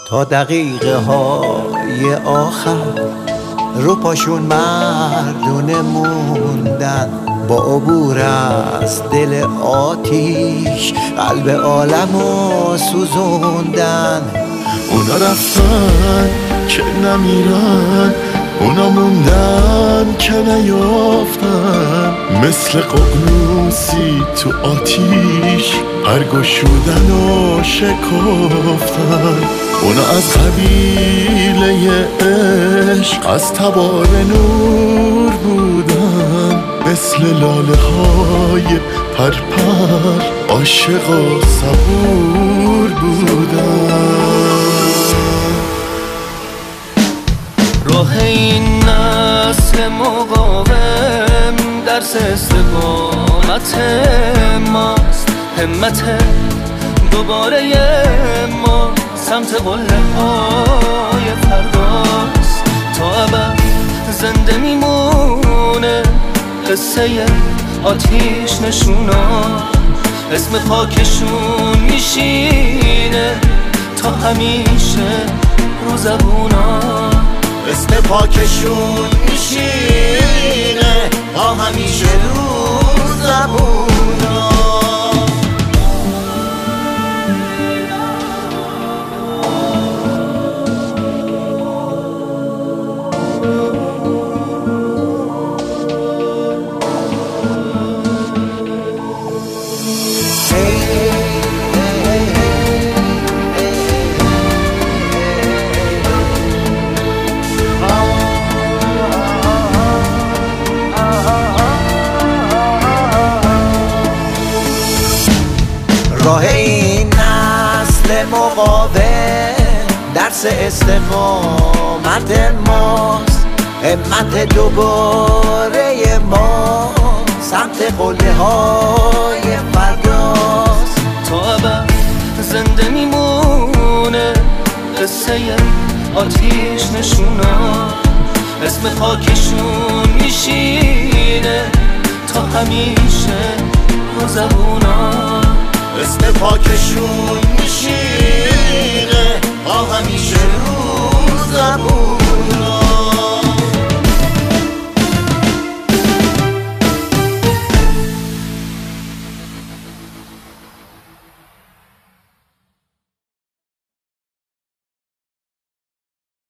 تا دقیقه های آخر رو پاشون مردونه موندن، با عبور از دل آتیش قلب عالمو سوزوندن. اونا رفتن که نمیرن، اونا موندن که نیافتن، مثل ققنوسی تو آتیش پرگشودن و شکافتن. اونا از قبیله عشق از تبار نور بودن، مثل لاله های پرپر عاشق و صبور بودن. راه این نسل مقاوم درس استقامت ماست، همت دوباره ما سمت قله های فرداست. تا ابد زنده میمونه قصه آتیش نشونا، اسم خاکشون میشینه تا همیشه رو زبونا. اسم پاکشون میشینه تا همیشه رو زبونا. راه این نسل مقاوم درس استقامت ماست، همت دوباره ما سمت قله های فرداست. تا ابد زنده میمونه قصه آتیش نشونا، اسم خاکشون میشینه تا همیشه رو زبونا. اسم پاکشون میشینه تا همیشه رو زبون.